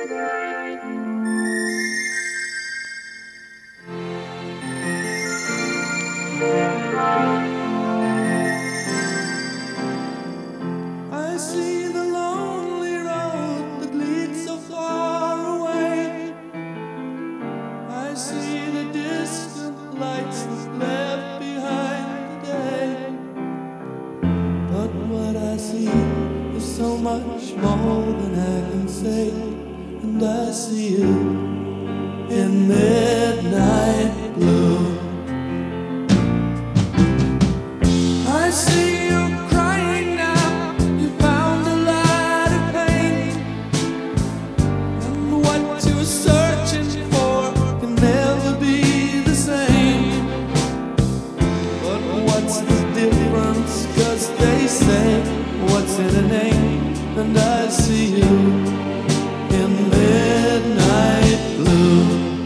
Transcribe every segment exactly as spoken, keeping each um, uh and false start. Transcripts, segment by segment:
I see the lonely road that leads so far away. I see the distant lights left behind today. But what I see is so much more than I can say. And I see you in midnight blue. I see you crying now. You found a lot of pain, and what you're searching for can never be the same. But what's the difference? 'Cause they say, what's in a name? And I see you in midnight blue.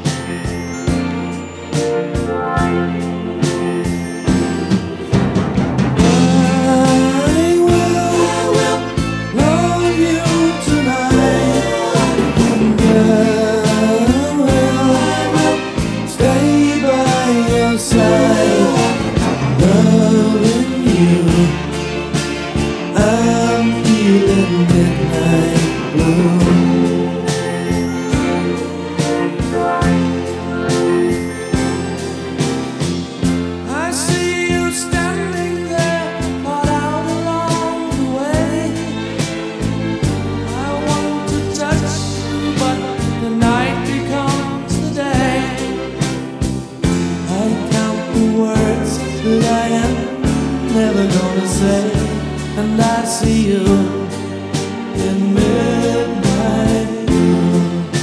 That I am never gonna say, and I see you in midnight blue.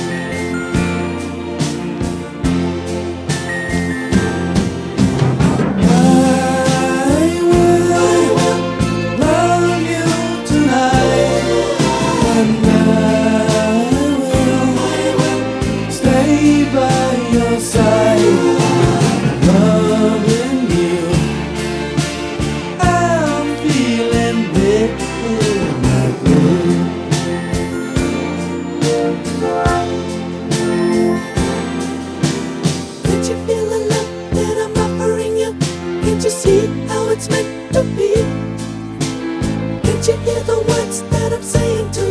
I will love you tonight, and I will stay by your side. Loving you, I'm feeling midnight blue. Can't you feel the love that I'm offering you? Can't you see how it's meant to be? Can't you hear the words that I'm saying to you?